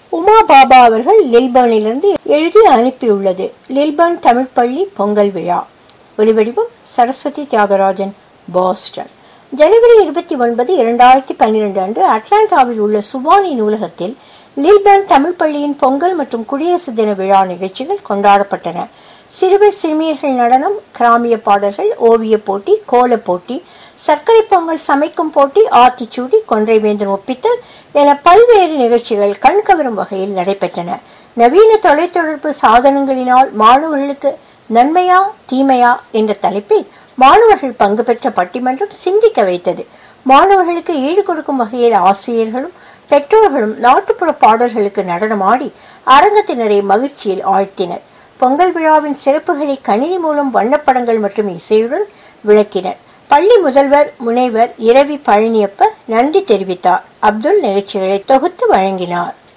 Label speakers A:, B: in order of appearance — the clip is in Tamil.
A: உமா பாபா அவர்கள் லில்பர்னிலிருந்து எழுதி அனுப்பியுள்ளது. லில்பர்ன் தமிழ் பள்ளி பொங்கல் விழா. ஒலிவடிவம் சரஸ்வதி தியாகராஜன், பாஸ்டன். ஜனவரி 29, 2012 அன்று அட்லாண்டாவில் உள்ள சுவானி நூலகத்தில் லில்பர்ன் தமிழ் பள்ளியின் பொங்கல் மற்றும் குடியரசு தின விழா நிகழ்ச்சிகள் கொண்டாடப்பட்டன. சிறுவர் சிறுமியர்கள் நடனம், கிராமிய பாடல்கள், ஓவிய போட்டி, கோல போட்டி, சர்க்கரை பொங்கல் சமைக்கும் போட்டி, ஆத்திச்சூடி, கொன்றைவேந்தன் ஒப்பித்தல் என பல்வேறு நிகழ்ச்சிகள் கண்கவரும் வகையில் நடைபெற்றன. நவீன தொலைத்தொடர்பு சாதனங்களினால் மாணவர்களுக்கு நன்மையா தீமையா என்ற தலைப்பில் மாணவர்கள் பங்கு பெற்ற பட்டிமன்றம் சிந்திக்க வைத்தது. மாணவர்களுக்கு ஈடு கொடுக்கும் வகையில் ஆசிரியர்களும் பெற்றோர்களும் நாட்டுப்புற பாடல்களுக்கு நடனமாடி அரங்கத்தினரை மகிழ்ச்சியில் ஆழ்த்தினர். பொங்கல் விழாவின் சிறப்புகளை கணினி மூலம் வண்ணப்படங்கள் மற்றும் இசையுடன் விளக்கினர். பள்ளி முதல்வர் முனைவர் இரவி பழனியப்ப நன்றி தெரிவித்தார். அப்துல் நிகழ்ச்சிகளை தொகுத்து வழங்கினார்.